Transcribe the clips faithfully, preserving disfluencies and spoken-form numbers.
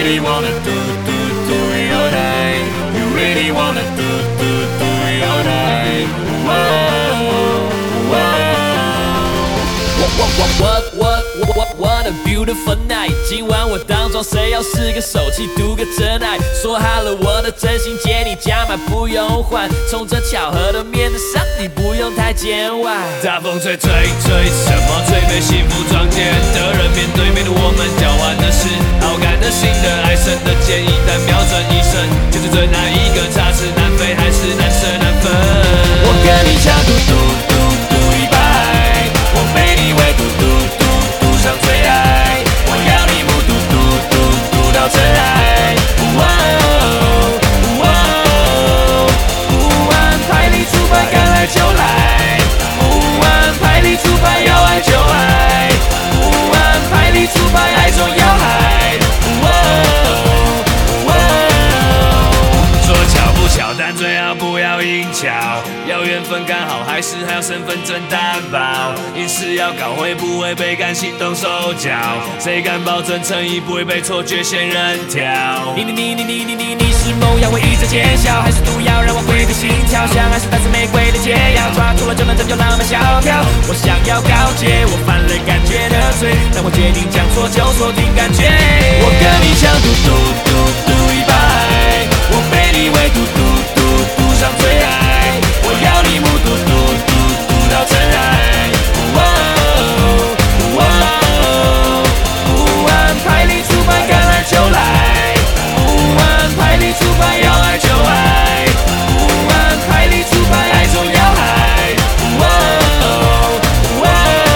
really wanna do do do your thing. You really wanna do do do your thing. Whoa, whoa. What what what what what what what a beautiful night！ 今晚我当作谁要是个手气，赌个真爱，说好了我的真心借你加码不用还，从这巧合的面子上，你不用太见外。大风吹吹吹，什么吹被幸福撞见的人，面对面的我们交换的是好感的心的爱神的建议，但瞄准一生，就是最哪一个插翅难飞，还是难舍难分？ 我跟你抢赌赌赌赌一百，我陪你围赌赌赌赌上最爱，我要你目睹赌赌赌到真爱。哇哦哇哦，不按牌理出牌，敢来就来；不按牌理出牌，要爱就爱；不按牌理出牌，爱中要海。哇哦哇哦， 说巧不巧，但最好不要硬巧。要缘分刚好，还是还要身份证担保？硬是要搞，会不会被感情动手脚？谁敢保证诚意不会被错觉仙人跳？你你你你你你你你是梦药，会一直见效，还是毒药让我回的心跳？相爱是带着玫瑰的解药，抓住了这门针就浪漫萧条。我想要告诫，我犯了感觉的罪，但我决定将错就错，凭感觉。 我跟你抢赌赌赌赌一百，我陪你围赌赌赌赌上最爱，我要你目睹赌赌赌到真爱。哇哦哇哦，不按牌理出牌，敢来就来；不按牌理出牌，要爱就爱；不按牌理出牌，爱中要海。哇哦哇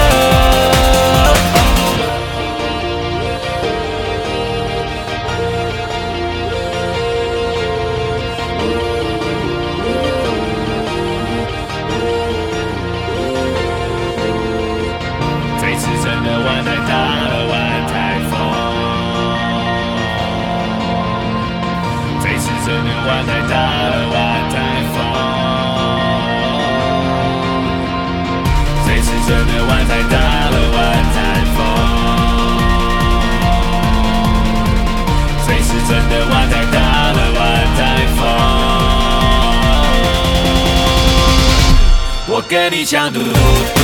这次真的玩太大了，玩太疯。这次真的玩太大了，玩太疯。这次真的玩太大了，玩太疯。这次真的玩太大了，玩太疯。 我跟你抢赌赌。